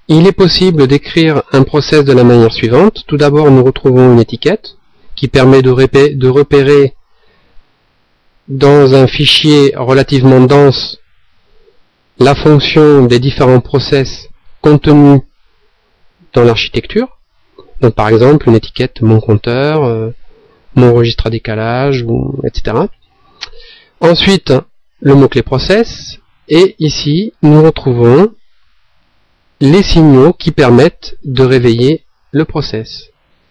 Il est possible d'écrire un process de la manière suivante. Tout d'abord, nous retrouvons une étiquette qui permet de repérer dans un fichier relativement dense la fonction des différents process contenus dans l'architecture. Donc par exemple une étiquette mon compteur, mon registre à décalage, etc. Ensuite le mot-clé process, et ici nous retrouvons les signaux qui permettent de réveiller le process.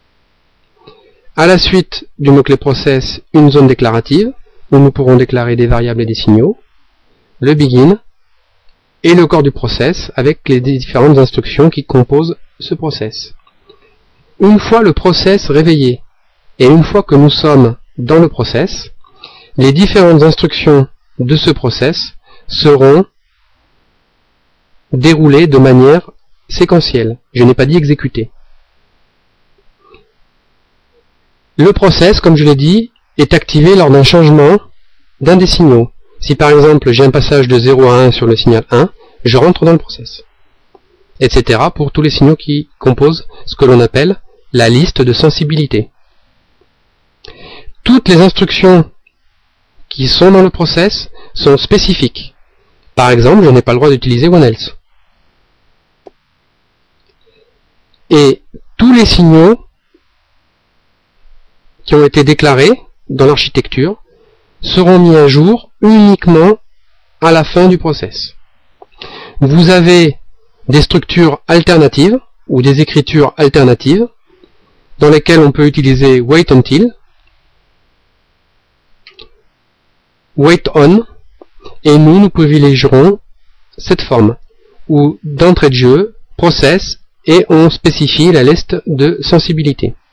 À la suite du mot-clé process, une zone déclarative où nous pourrons déclarer des variables et des signaux, le begin et le corps du process avec les différentes instructions qui composent ce process. Une fois le process réveillé et une fois que nous sommes dans le process, les différentes instructions de ce process seront déroulées de manière séquentielle. Je n'ai pas dit exécuter. Le process, comme je l'ai dit, est activé lors d'un changement d'un des signaux. Si par exemple j'ai un passage de 0 à 1 sur le signal 1, je rentre dans le process. Etc. pour tous les signaux qui composent ce que l'on appelle la liste de sensibilité. Toutes les instructions qui sont dans le process sont spécifiques. Par exemple, je n'ai pas le droit d'utiliser OneElse. Et tous les signaux qui ont été déclarés dans l'architecture seront mis à jour uniquement à la fin du process. Vous avez des structures alternatives ou des écritures alternatives dans lesquelles on peut utiliser wait until, wait on, et nous privilégierons cette forme où d'entrée de jeu, process, et on spécifie la liste de sensibilité.